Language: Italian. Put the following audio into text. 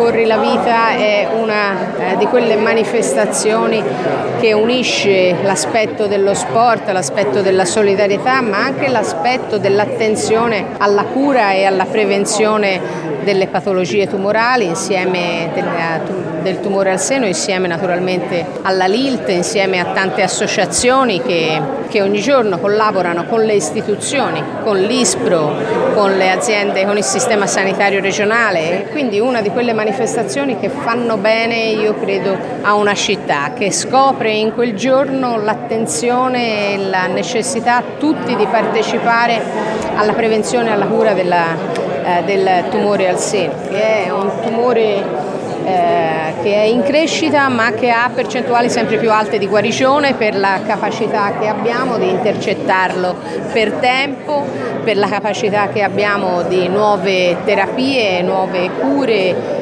Corri la Vita è una di quelle manifestazioni che unisce l'aspetto dello sport, l'aspetto della solidarietà, ma anche l'aspetto dell'attenzione alla cura e alla prevenzione delle patologie tumorali, insieme del tumore al seno, insieme naturalmente alla LILT, insieme a tante associazioni che ogni giorno collaborano con le istituzioni, con l'ISPRO, con le aziende, con il sistema sanitario regionale, quindi una di quelle manifestazioni che fanno bene, io credo, a una città, che scopre in quel giorno l'attenzione e la necessità tutti di partecipare alla prevenzione e alla cura del tumore al seno, che è un tumore che è in crescita ma che ha percentuali sempre più alte di guarigione per la capacità che abbiamo di intercettarlo per tempo, per la capacità che abbiamo di nuove terapie, nuove cure